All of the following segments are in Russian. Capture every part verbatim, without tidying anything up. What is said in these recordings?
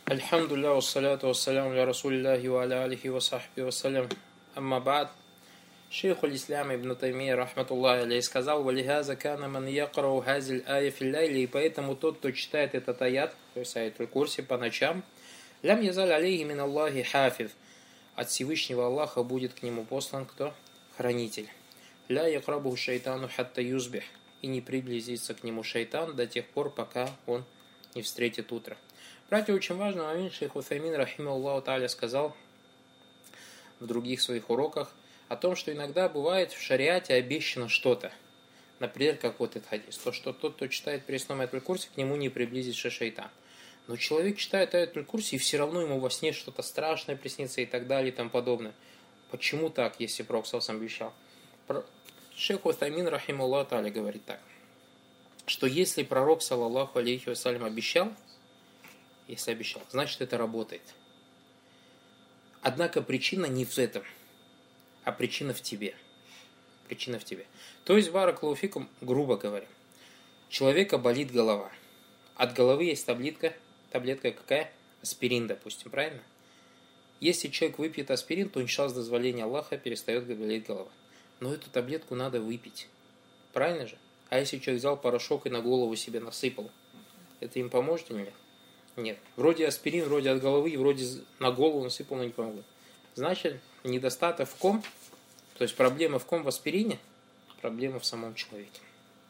Альхамдулилля, вассаляту вассаляму ля расулиллахи ва аля алихи ва сахби вассалям. Амма ба'д. Шейх аль-Ислям ибн Таймия, рахматуллахи алейхи, сказал: «Валихаза кана ман якрау хазиль ая фил лайли», и поэтому тот, кто читает этот аят, то есть аят аль-Курси, по ночам, лям язаль алейхи мин Аллахи хафиз, от Всевышнего Аллаха будет к нему послан кто? Хранитель. Ля якрабуху шайтану хатта юзбих, и не приблизится к нему шайтан до тех пор, пока он не встретит утро. Братья, очень важный момент. Шейх Уthаймин, рахимахуллаху тааля, сказал в других своих уроках о том, что иногда бывает в шариате обещано что-то. Например, как вот этот хадис. То, что тот, кто читает перед аят аль-Курси, к нему не приблизится шайтан. Но человек читает аят аль-Курси, и все равно ему во сне что-то страшное приснится и так далее и тому подобное. Почему так, если Пророк сам обещал? Шейх Уthаймин, рахимахуллаху тааля, говорит так, что если Пророк, саллаллаху алейхи вассалям, обещал, если обещал, значит, это работает. Однако причина не в этом, а причина в тебе. Причина в тебе. То есть, баракаллаху фикум, грубо говоря, человека болит голова. От головы есть таблетка. Таблетка какая? Аспирин, допустим, правильно? Если человек выпьет аспирин, то, иншаллах, с дозволения Аллаха перестает болеть голова. Но эту таблетку надо выпить. Правильно же? А если человек взял порошок и на голову себе насыпал, это им поможет или нет? Нет. Вроде аспирин, вроде от головы, вроде на голову насыпал, но не помогло. Значит, недостаток в ком? То есть проблема в ком? В аспирине? Проблема в самом человеке.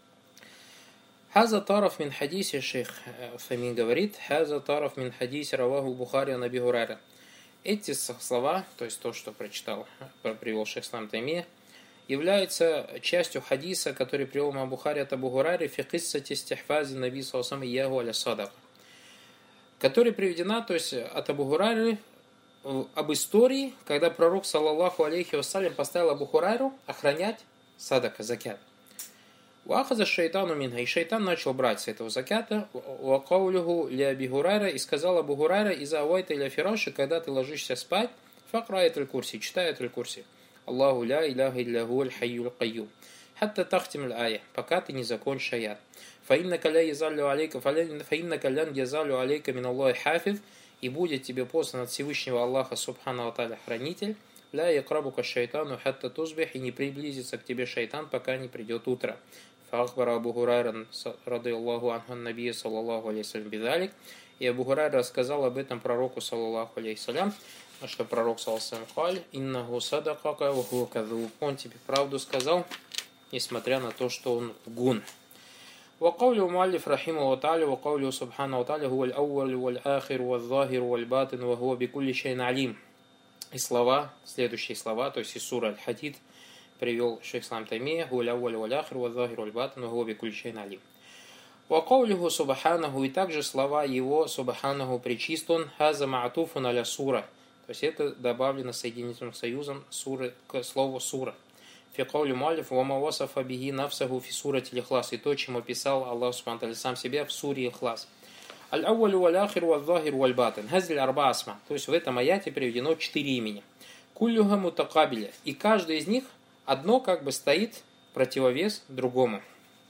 Хаза тараф мин хадиси, шейх Фамин говорит, хаза тараф мин хадиси раваху Бухари ан Аби Хурайра. Эти слова, то есть то, что прочитал, привел шейх Ислам Таймия, являются частью хадиса, который привел имам Бухари от Абу Хурайры фи киссати истихфази наби саллаллаху алейхи ва саллям аля садака, которая приведена, то есть от Абу Хурайры, об истории, когда пророк, саллаллаху алейхи вассалям, поставил Абу Хурайру охранять садака, закят. Уахаза шайтану минха, и шайтан начал брать с этого закята, уакаулюху ли Аби Хурайра, и сказал Абу Хурайра: иза авайта иля фираши, когда ты ложишься спать, факра аят аль-Курси, читай аят аль-Курси. Аллаху ля иляха илля гу аль-хайюл кайюм. Хатта тахтим аль-ая, пока ты не закончишь аят. فإنك لا يزال عليك فإنك لن يزال عليك من الله حافظ, и будет тебе послан от Всевышнего Аллаха субхану ва тааля хранитель, ля якрабука шайтану хатта тузбих, и не приблизится к тебе шайтан, пока не придет утро. Фахбара Абу Хурайра радийаллаху анху набия саллаллаху алейхи салям бидалик, и Абу Хурайра рассказал об этом пророку саллаллаху алейхи салям, что пророк саллаллаху алейхи салям иннаху садакака ва хуа кадзуб, он тебе правду сказал, несмотря на то, что он лгун. وقوله مؤلف رحمه الله وقوله سبحانه وتعالى هو الأول والآخر والظاهر والباطن وهو بكل شيء عليم. И слова, следующие слова, то есть из суры Аль-Хадид, привел шейх Ислам Таймия: هو الأول والآخر والظاهر والباطن وهو بكل شيء عليم. وقوله سبحانه, и также слова его سبحانه пречист он, هذا معطوف على сура, то есть это добавлено соединительным союзом суры к слову сура. Фи каули муаллиф ва ма васафа бихи нафсаху фи сурати Ихлас, и то, чем описал Аллах субхану ва тааля сам себя в суре Ихлас. Аль-аввалю валь-ахиру валь-захиру валь-батин. Хазиль арба асма. То есть в этом аяте приведено четыре имени. Куллюха мутакабиля. И каждый из них одно как бы стоит противовес другому.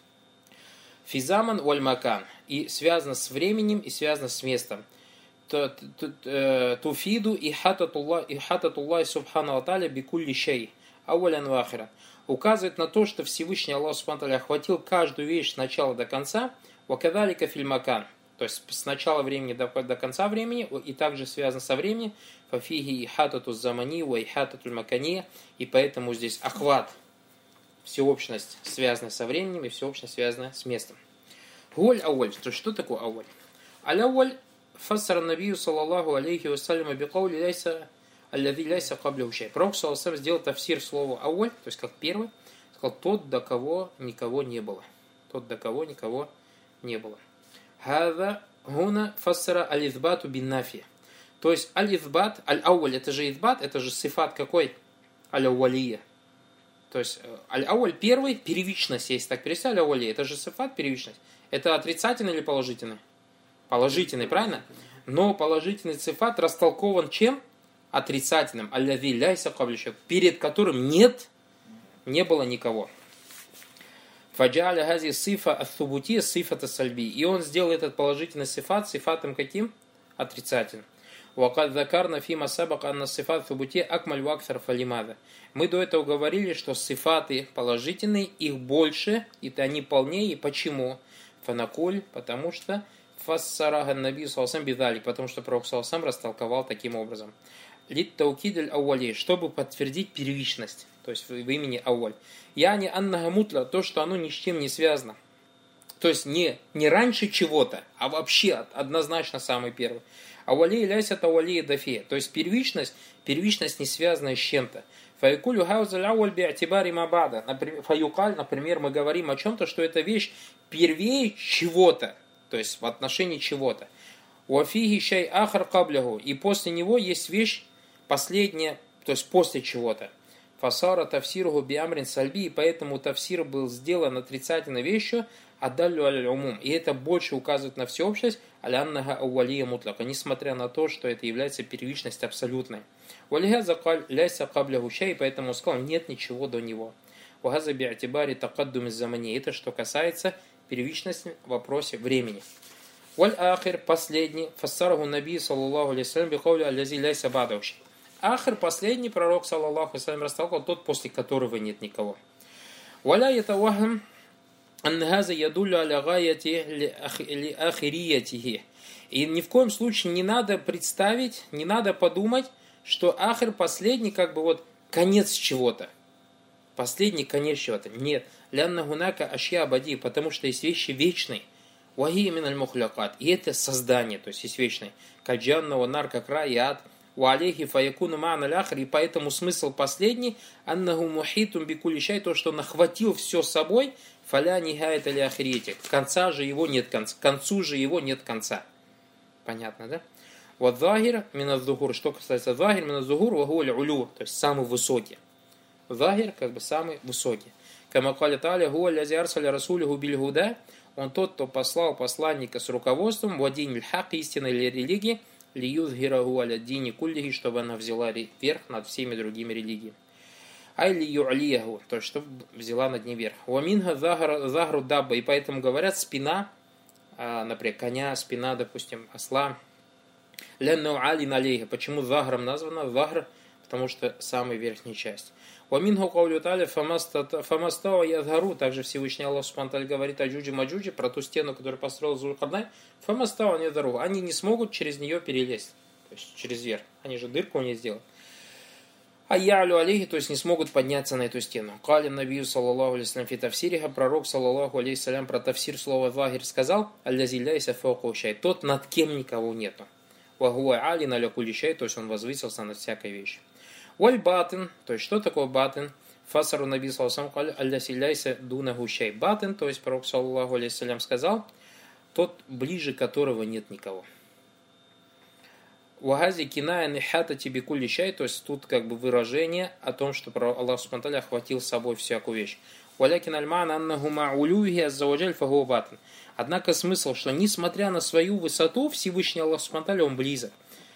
Физаман валь-макан. И связано с временем, и связано с местом. Туфиду и хататуллахи субхану ва тааля бикулли шей. Ауалян ва ахира. Указывает на то, что Всевышний Аллах субхану ва тааля охватил каждую вещь с начала до конца. Вакадалика фильмакан. То есть с начала времени до, до конца времени, и также связано со временем. Фафиги и хатату замани, ва и хатату макани. И поэтому здесь охват, всеобщность, связанная со временем, и всеобщность, связанная с местом. Гуль ауль. То есть что такое ауль? Аль-ауль фассара набию саллаллаху алейхи вассалям бикаули ляйса аль-лади ляйса кабля ушай. Пророк саллаллаху алейхи вассалям сделал тафсир слову ауль, то есть как первый, сказал: тот, до кого никого не было. Тот, до кого никого не было. Хаза гуна фассара аль-избату бин нафи. То есть аль-избат, аль-ауль, это же избат, это же сифат какой? Аль-ауалия. То есть аль-ауль первый, первичность, если так перевести, аль-ауалия, это же сифат, первичность. Это отрицательный или положительный? Положительный, правильно? Но положительный сифат растолкован чем? Отрицательным. Аль-лади ляйса кабля шей, перед которым нет, не было никого. Фаджаля хази сифа ат-субути сифата сальби. И он сделал этот положительный сифат сифатом каким? отрицателен. وَقَدْ ذَكَرْنَا فِيمَا سَبَقَ أَنَّ الصِّفَاتِ ثُبُوتِيَّةٌ أَكْمَلُ وَأَكْثَرُ فَلِمَاذَا. Мы до этого говорили, что сифаты положительные, их больше, и они полнее. Почему? Фанакуль, потому что фассараха наби салсам бидали, потому что пророк салсам растолковал таким образом. Лит таукидель ауали, чтобы подтвердить первичность, то есть в имени ауаль. Яни аннага мутла, то, что оно ни с чем не связано. То есть не, не раньше чего-то, а вообще однозначно самый первый. Ауали ляйся тауали дафе, то есть первичность, первичность не связана с чем-то. Фаюкулю хаузаль ауаль би'атибари мабада. Фаюкаль, например, мы говорим о чем-то, что эта вещь первее чего-то, то есть в отношении чего-то. Уафиги шай ахар каблягу, и после него есть вещь последняя, то есть после чего-то. Фасара тавсируху биамрин сальби, и поэтому тавсир был сделан отрицательной вещью, адаллю аль-умум. И это больше указывает на всеобщность, аляннага ауалия мутляка, несмотря на то, что это является первичность абсолютной. Валихаза каль ляйса каблягу шай, и поэтому сказал, нет ничего до него. Вагаза би'атибари такаддум из-замани. Это что касается первичности в вопросе времени. Валь ахир, последний, фассараху наби саллаллаху алейхи салям бихаули аллази ляйса бадауши. Ахир, последний пророк саллаллаху алейхи салям растолковал, тот, после которого нет никого. Валя ятавахам аннахаза ядулю аля гаяти ли ахириятихи. И ни в коем случае не надо представить, не надо подумать, что ахир последний, как бы вот конец чего-то. Последний конец чего-то. Нет. Лянна гунака ашья абади, потому что есть вещи вечные. Уахи миналь мухлякат. И это создание, то есть есть вечное. Каджанна, нар, как рай и ад. Уалейхи фаякуну ма'на ахр. И поэтому смысл последний. Аннаху мухитум бикулищай, то, что он охватил все собой. Фаля нихает али ахриете. Конца же его нет конца. К концу же его нет конца. Понятно, да? Вот захир миназзухур. Что касается захир миназзухур, вагуаль улю, то есть самый высокий. Захир, как бы самый высокий. Камакаля таля гуа лязи арсаля расулиху бильгуда. Он тот, кто послал посланника с руководством в один мильхак истинной религии, лиюзгираху аля дини куллихи, чтобы она взяла верх над всеми другими религиями. Ай лию'алияху, то есть чтобы взяла над ней верх. Уаминха загру дабба, и поэтому говорят спина, например, коня, спина, допустим, осла. Ляннау али налейха. Почему загром названо? Загр, потому что самая верхняя часть. Уаминху каулю таля фамастава ядгару. Также Всевышний Аллах Субхану говорит о Джуджи Маджуджи, про ту стену, которую построил Зулкарнай. Фамастава ядгару. Они не смогут через нее перелезть, то есть через верх. Они же дырку у нее сделают. А ялю алейхи, то есть не смогут подняться на эту стену. Калин набию саллаллаху алейхи фи тавсириха, пророк саллаллаху алейхи салям про тавсир слова загир сказал: аллазилляйся фаукаушай, тот, над кем никого нету. Вагуа алин аля кулишай, то есть он возвысился над всякой вещью. Валь батин, то есть что такое батин? Фасару наби саллаллаху алейхи аллазилляйся дуна гущай. Батин, то есть пророк саллаллаху алейхи салям сказал, тот, ближе которого нет никого. Вагази киная нихата тебе кулищай, то есть тут как бы выражение о том, что Аллах Субхану ва Тааля охватил с собой всякую вещь. Валякин альман аннаху ма'улюхи аззаваджаль фагу батин. Однако смысл, что несмотря на свою высоту, Всевышний Аллах Субхану ва Тааля он близок.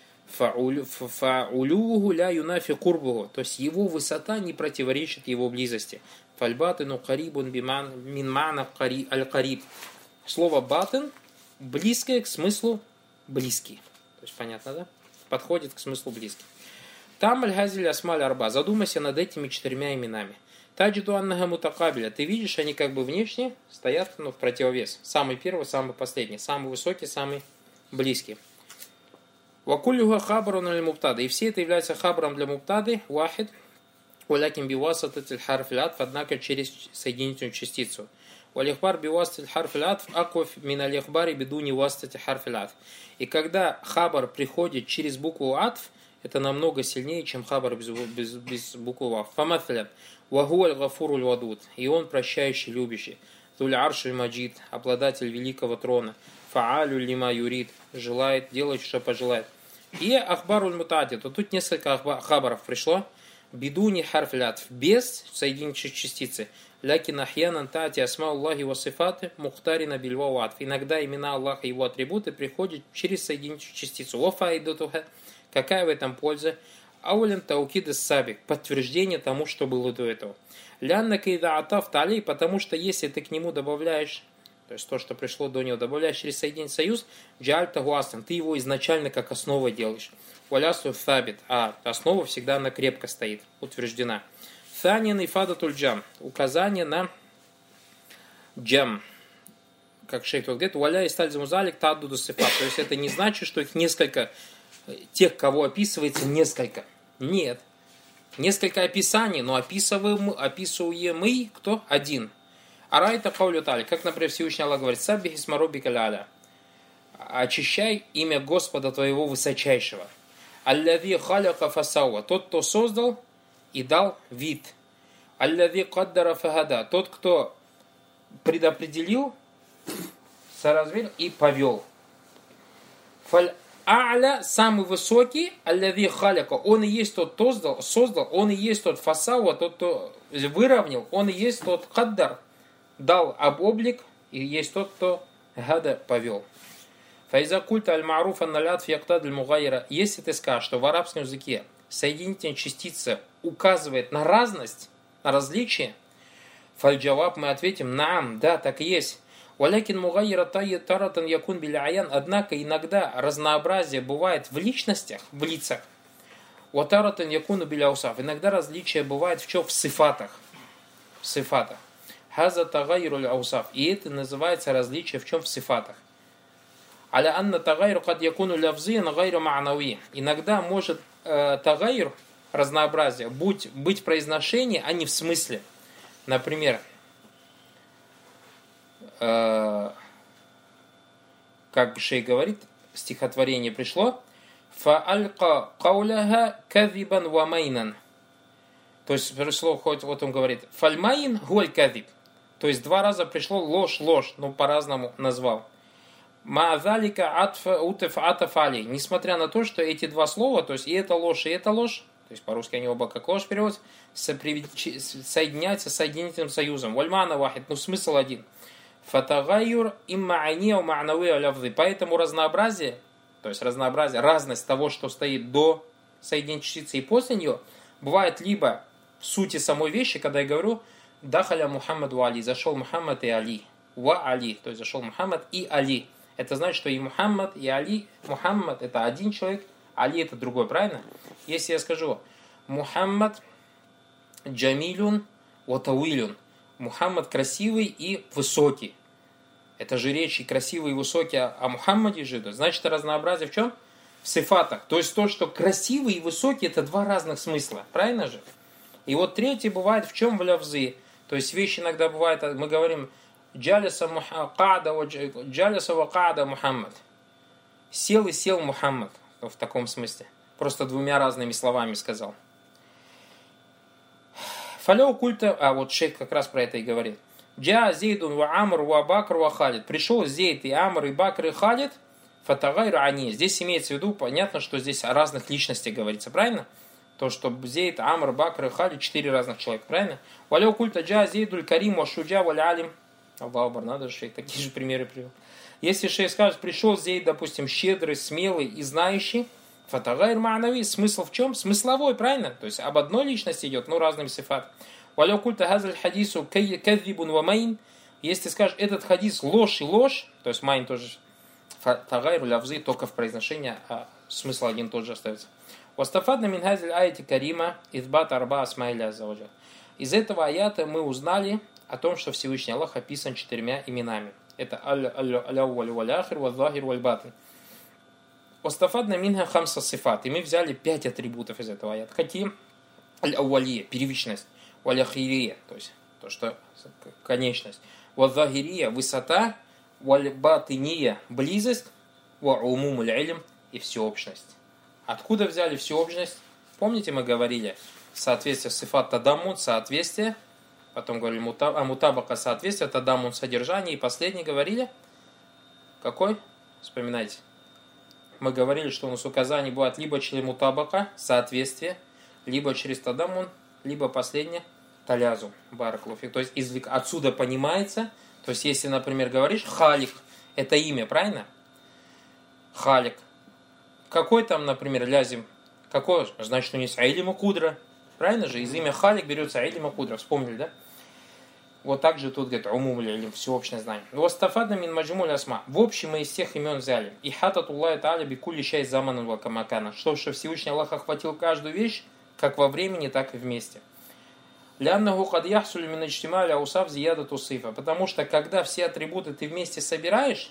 Фа'улюху ля юнафи курбуху, то есть его высота не противоречит его близости. Фальбатину карибун биман мин мана аль-кариб. Слово батин близкое к смыслу близкий. То есть понятно, да? Подходит к смыслу близкий. Там аль-газиль асмаль арба. Задумайся над этими четырьмя именами. Таджиду аннага мутакабиля. Ты видишь, они как бы внешне стоят, ну, в противовес. Самый первый, самый последний. Самый высокий, самый близкий. Вакулюха хабарун аль муптада. И все это является хабаром для муптады. Вахид. Валякин бивасататель харфиль атф. Однако через соединительную частицу. Валихбар бивастатель харфиль атф. Акваф мин алихбари бедуни вастатель харфиль атф. И когда хабар приходит через букву атф, это намного сильнее, чем хабар без, без, без буквы ваф. Фаматля. Вагуаль гафуруль вадуд. И он прощающий, любящий. Туль аршуль маджид. Обладатель великого трона. Фаалю лима юрид. Желает делать, что пожелает. И ахбаруль мутади. То тут несколько хабаров пришло. Бедуни харфилят. Без соединительной частицы. Лякин ахьянан тати асма Аллахи васифаты мухтарина бильва атф. Иногда имена Аллаха и его атрибуты приходят через соединительную частицу. Вафаидутуха. Какая в этом польза? Аулин таукид из сабик. Подтверждение тому, что было до этого. Лянна кейда атаф талей. Потому что если ты к нему добавляешь то есть то, что пришло до него, добавляешь через соединение союз, джальтаху аслан, ты его изначально как основа делаешь. Валясу фабит, а основа всегда она крепко стоит, утверждена. Санин и фадатуль джам, указание на джам. Как шейх тут говорит, валя и стальзамузалик тадду сифат. То есть это не значит, что их несколько, тех, кого описывается, несколько. Нет. Несколько описаний, но описываемый, описываемый кто? Один. Арайта каулю тали. Как, например, Всевышний Аллах говорит, саббих исмаруби каляля. Очищай имя Господа твоего высочайшего. Аллави халяка фасауа. Тот, кто создал и дал вид. Аллави каддара фагада. Тот, кто предопределил, соразмерил и повел. Фаль а'ля, самый высокий, аллави халяка, он и есть тот, кто создал, создал, он и есть тот фасауа, тот, кто выровнял, он и есть тот каддар, дал об облик, и есть тот, кто гада повел. Файза культа аль-ма'руф ан-налят фияктад аль-мугайра. Если ты скажешь, что в арабском языке соединительная частица указывает на разность, на различие, фаль-джаваб, мы ответим, наам, да, так и есть. Валякин мугайра таратан якун биляян. Однако иногда разнообразие бывает в личностях, в лицах. Ватаратан якуну биляусаф. Иногда различие бывает в чем? В сифатах. В сифатах. Хаза тагайру аусаф. И это называется различие в чем? В сифатах. Аля анна тагайру кад якуну лявзи нагайру ма'науи. Иногда может э, тагайр, разнообразие, быть, быть в произношении, а не в смысле. Например, э, как шейх говорит, стихотворение пришло, фа'алька кауляха кадибан ва майнан. То есть пришло, хоть вот он говорит, фальмайн гуаль кадиб. То есть два раза пришло ложь, ложь, но по-разному назвал. Ма'залика атфа утеф атафали. Несмотря на то, что эти два слова, то есть и это ложь, и это ложь, то есть по-русски они оба как ложь переводятся, соединяются соединительным союзом. Вальмана вахид, ну смысл один. Фатагайюр имма'ани ма'науи алявды. Поэтому разнообразие, то есть разнообразие, разность того, что стоит до соединительной частицы и после нее, бывает либо в сути самой вещи, когда я говорю дахаля Мухаммад ва Али, зашел Мухаммад и Али, ва Али, то есть зашел Мухаммад и Али. Это значит, что и Мухаммад, и Али, Мухаммад это один человек, Али это другой, правильно? Если я скажу Мухаммад джамилюн ватауилюн, Мухаммад красивый и высокий. Это же речь и красивый и высокий о Мухаммаде же. Значит, разнообразие в чем? В сифатах. То есть то, что красивый и высокий, это два разных смысла. Правильно же? И вот третий бывает в чем? В лявзы. То есть вещи иногда бывают, мы говорим джалиса ва каада Мухаммад. Сел и сел Мухаммад. В таком смысле. Просто двумя разными словами сказал. Фаляу культа, а вот шейх как раз про это и говорит. Джа Зейдун ва Амр ва Бакр ва Халид. Пришел Зейд и Амр и Бакр и Халид. Фатагайру ани. Здесь имеется в виду, понятно, что здесь о разных личностях говорится, правильно? То, что Зейд, Амр, Бакр и Халид, четыре разных человека, правильно? Валяу культа джа Зейдуль Карим ва Шуджа ва Алим. Аллаху Акбар, надо же шейх такие же примеры привел. Если шейх скажет, пришел Зейд, допустим, щедрый, смелый и знающий, фатагайр ма'нави, смысл в чем? Смысловой, правильно? То есть об одной личности идет, но разными сифатами. Валяу культа газаль хадису кадзибун ва майн. Если скажешь, этот хадис ложь и ложь, то есть майн тоже фатагайру лявзы только в произношении, а смысл один тот же остается. Вастафадна мин газаль аяти карима избат арба асмаиля аззаваджа. Из этого аята мы узнали о том, что Всевышний Аллах описан четырьмя именами. Это аль-ауваль валь-ахир валь-захир валь-батин. Остафадна минха хамса сифат. И мы взяли пять атрибутов из этого аята. Какие? Аль-аувалия, первичность. Валь-ахирия, то есть то, что конечность. Валь-захирия, высота. Валь-батиния, близость. Ва-умум аль-илм, и всеобщность. Откуда взяли всеобщность? Помните, мы говорили соответствие сифат тадаммун, соответствие. Потом говорили о мутабака, соответствие, тадаммун, содержание. И последний говорили, какой? Вспоминайте. Мы говорили, что у нас указания бывают либо через мутабака, соответствие, либо через тадаммун, либо последнее, талязу, бараклуфик. То есть извлек, отсюда понимается, то есть если, например, говоришь халик, это имя, правильно? Халик. Какой там, например, лязим? Какой? Значит, у него есть айлима кудра. Правильно же? Из имя халик берется айлима кудра. Вспомнили, да? Вот так же тут говорит умум или всеобщее знание. Вастафадна мин маджмуль асма. В общем мы из всех имен взяли. И хататуллахи тааля бикулли шай заманан ва камакана. Что, что Всевышний Аллах охватил каждую вещь, как во времени, так и вместе. Ляннаху кад яхсулю мин иджтима'и аусаф зиядату сифа. Потому что когда все атрибуты ты вместе собираешь,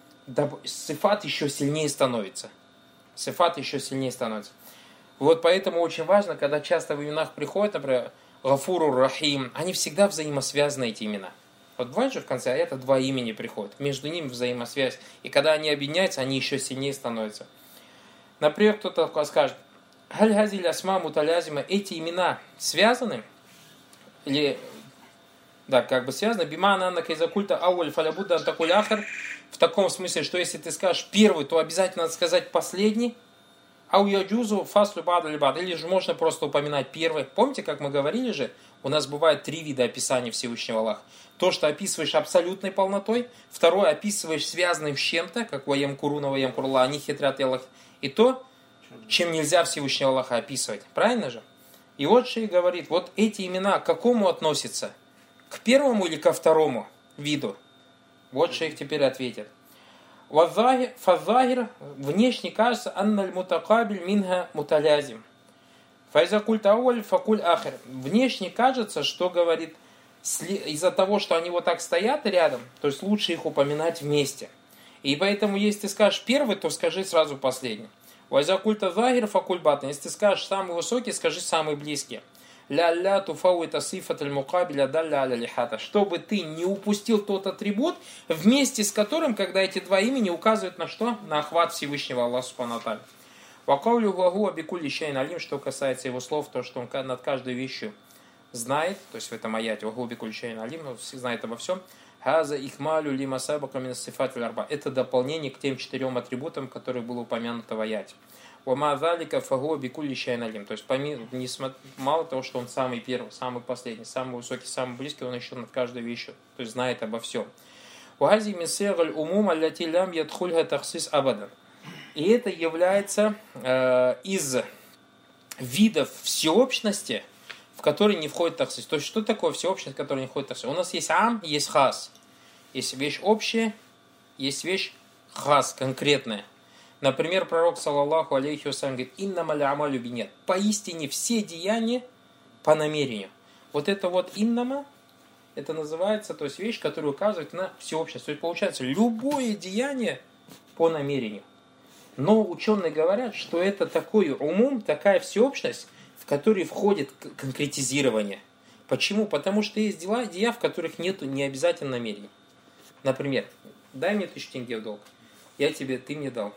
сифат еще сильнее становится. Сифат еще сильнее становится. Вот поэтому очень важно, когда часто в именах приходит, например, Гафуру, Рахим, они всегда взаимосвязаны, эти имена. Вот бывает же в конце аята два имени приходят, между ними взаимосвязь. И когда они объединяются, они еще сильнее становятся. Например, кто-то скажет, Халь газиль асма муталязима, эти имена связаны, или, да, как бы связаны, бимана анна кайзакульта ауаль фалябудда антакуль ахар, в таком смысле, что если ты скажешь первый, то обязательно надо сказать последний, ау яджузу фаслю бада либад, или же можно просто упоминать первый. Помните, как мы говорили же, у нас бывает три вида описания Всевышнего Аллаха. То, что описываешь абсолютной полнотой, второе описываешь связанным с чем-то, как ваям куруна, ваям курла, они хитрят Аллах, и то, чем нельзя Всевышнего Аллаха описывать. Правильно же? И вот шейх говорит, вот эти имена к какому относятся? К первому или ко второму виду? Вот шейх теперь ответит. Фазахир, внешне кажется, анналь мутакабиль минха муталязим. Файза куль тауаль факуль ахир. Внешне кажется, что говорит, из-за того, что они вот так стоят рядом, то есть лучше их упоминать вместе. И поэтому, если ты скажешь первый, то скажи сразу последний. Файза куль тазахир факуль батн. Если ты скажешь самый высокий, скажи самый близкий. Ля-ля туфау это сифат аль-мукабиля далля аля-лихата. Чтобы ты не упустил тот атрибут, вместе с которым, когда эти два имени указывают на что? На охват Всевышнего Аллаха субхану ва тааля. Вакаулю глагу абикулли шайин алим, что касается его слов, то, что он над каждой вещью знает, то есть в этом аяте, вагу абикулли шайин алим, он знает обо всем. Хаза ихмалю лима сабака мин сифат валь арба. Это дополнение к тем четырем атрибутам, которые было упомянуто в аяте. Уама залика фагу бикулли шайин алим. То есть помимо, мало того, что он самый первый, самый последний, самый высокий, самый близкий, он еще над каждой вещью, то есть знает обо всем. Уази мисегаль умум аллати лям ядхульха тахсис абадан. И это является э, из видов всеобщности, в который не входит тахсис. То есть что такое всеобщность, в которой не входит тахсис? У нас есть ам, есть хас. Есть вещь общая, есть вещь хас, конкретная. Например, пророк, саллаллаху алейхи вассалям, говорит, иннама л'амалю биньят. Поистине все деяния по намерению. Вот это вот иннама, это называется, то есть вещь, которая указывает на всеобщность. То есть получается, любое деяние по намерению. Но ученые говорят, что это такой умум, такая всеобщность, в которой входит конкретизирование. Почему? Потому что есть дела, дела, в которых нет не обязательно намерений. Например, дай мне тысячу тенге в долг. Я тебе, ты мне дал.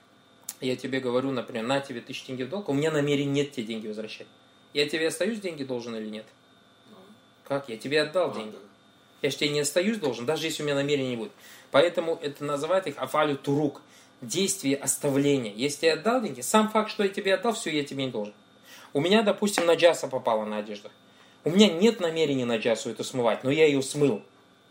Я тебе говорю, например, на тебе тысячу тенге в долг, у меня намерения нет тебе деньги возвращать. Я тебе остаюсь деньги должен или нет? Как? Я тебе отдал деньги. Я же тебе не остаюсь должен, даже если у меня намерения не будет. Поэтому это называют их афалю турук. Действие оставления. Если я отдал деньги, сам факт, что я тебе отдал, все, я тебе не должен. У меня, допустим, наджаса попала на одежду. У меня нет намерения наджасу это смывать, но я ее смыл.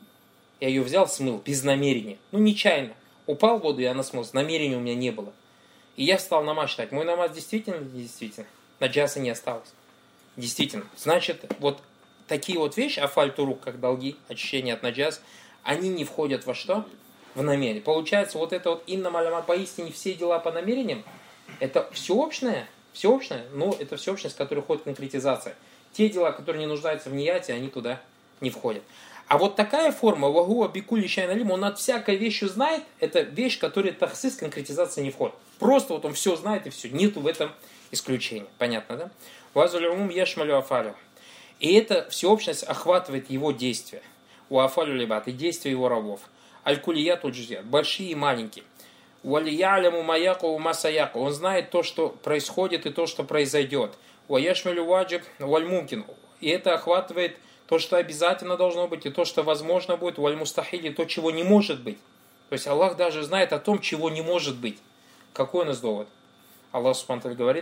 Я ее взял, смыл, без намерения. Ну, нечаянно. Упал в воду, и она смылась. Намерения у меня не было. И я стал намаз читать. Мой намаз действительно или не действительно? Наджаса не осталось. Действительно. Значит, вот такие вот вещи, афаль турук, как долги, очищение от наджас, они не входят во что? В намерение. Получается, вот это вот инна маляма, поистине все дела по намерениям, это всеобщное, всеобщное, но это всеобщность, в которой входит конкретизация. Те дела, которые не нуждаются в нияте, они туда не входят. А вот такая форма, вагуа бикулли шайин алим, он над всякой вещью знает, это вещь, которая тахсис, конкретизация не входит. Просто вот он все знает и все, нету в этом исключения. Понятно, да? Вазулюмум яшмалю афалю. И эта всеобщность охватывает его действия. У афалю либат, и действия его рабов. Аль-кулияту джузият, большие и маленькие. Уалияляму маяку масаяку, он знает то, что происходит и то, что произойдет. Уаяшмалю ваджиб вальмумкин, и это охватывает то, что обязательно должно быть, и то, что возможно будет, валь-мустахили, то, чего не может быть. То есть Аллах даже знает о том, чего не может быть. Какой у нас довод? Аллах субхану ва тааля говорит,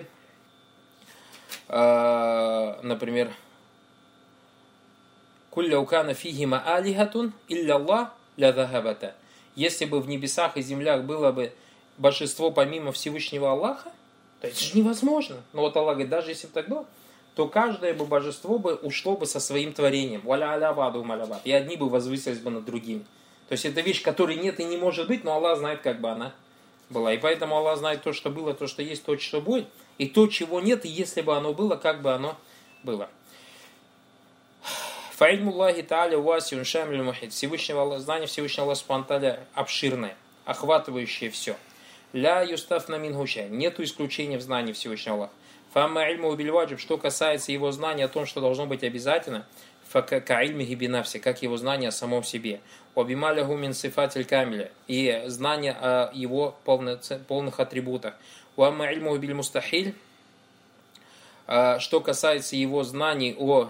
э, например, «Кулля укана фихима алихатун илля Аллах ля захабата». Если бы в небесах и землях было бы божество помимо Всевышнего Аллаха, то это же невозможно. Но вот Аллах говорит, даже если бы так было, то каждое бы божество бы ушло бы со своим творением. Валя аля баду маляват. И одни бы возвысились бы над другими. То есть это вещь, которой нет и не может быть, но Аллах знает, как бы она была. И поэтому Аллах знает то, что было, то, что есть, то, что будет. И то, чего нет, и если бы оно было, как бы оно было. Фаильмуллахи та'аля васиун шамиль мухит. Всевышнего Аллаха, знание Всевышнего Аллаха субхану та'аля обширное, охватывающее все. Ля юстафна мин гуща. Нету исключения в знании Всевышнего Аллаха. Фамма ильму бильваджиб. Что касается его знания о том, что должно быть обязательно, факаильми гибинавси, как его знание о самом себе. Обималяху мин сифатель камиля. И знание о его полных атрибутах. Уамма ильму биль мустахиль. Что касается его знаний о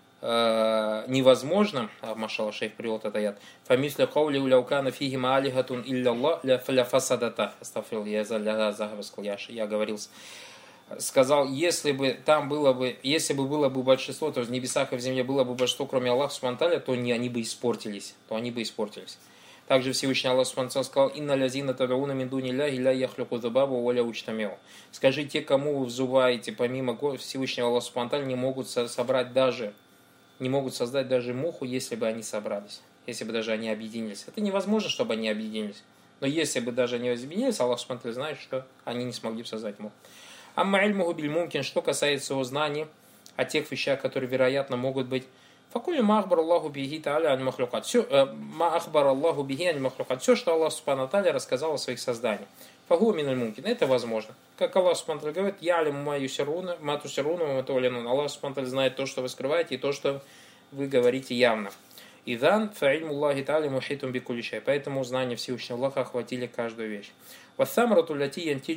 невозможным, а машалла шейх привел этот аят, фамисля каули уляукана фиги маалихатун илля ля фасадата. Астафрил, я заговаривал, я говорил, сказал, если бы там было бы, если бы было бы большинство, то есть в небесах и в земле было бы большинство, кроме Аллаха субхану та'аля, то не, они бы испортились, то они бы испортились. Также Всевышний Аллах субхану та'аля сказал, инна лязина тадауна мин дуни ляхи ля яхлюку забабу воля учтамеу. Скажи, те, кому вы взываете, помимо Всевышнего Аллаха субхану та'аля, не могут собрать даже не могут создать даже муху, если бы они собрались, если бы даже они объединились. Это невозможно, чтобы они объединились. Но если бы даже они объединились, Аллах субхану та'аля знает, что они не смогли бы создать муху. Амма ильмуху биль мумкин, что касается его знаний о тех вещах, которые, вероятно, могут быть. Факули ма ахбар Аллаху бихи та'аля аль махлюкат. Все, ма ахбар Аллаху бихи аль махлюкат. Все, что Аллах субхану та'аля рассказал о своих созданиях. Фагу миналь мумкин. Это возможно. Как Аллах субхану та'аля говорит, я алиму ма юсируна, ма тусируна, ма туалинун. Аллах субхану та'аля знает то, что вы скрываете, и то, что вы говорите явно. Идан фа'ильму Аллахи та'аля мухитум бикулли шай. Поэтому знания Всевышнего Аллаха охватили каждую вещь. Вассамрату лати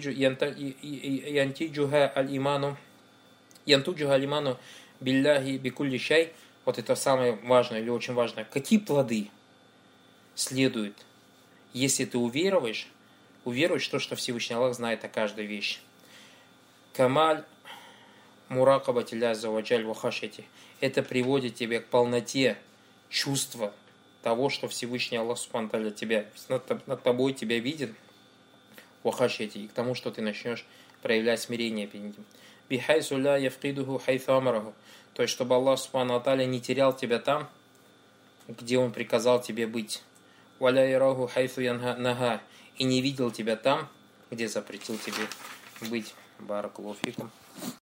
янтиджуха аль-иману янтуджуха аль-иману билляхи бикулли шай. Вот это самое важное или очень важное. Какие плоды следует, если ты уверуешь, уверуешь в то, что Всевышний Аллах знает о каждой вещи. Камаль муракабати ля заваджаль вахашити. Это приводит тебя к полноте чувства того, что Всевышний Аллах субхану та'аля тебя, над, над тобой тебя видит, вахашити, и к тому, что ты начнешь проявлять смирение перед ним. Бихайсу ля яфкидуху хайфу амараху. То есть, чтобы Аллах субхану та'аля не терял тебя там, где Он приказал тебе быть. Валя яраху хайфу янага. И не видел тебя там, где запретил тебе быть. Баракаллаху фикум.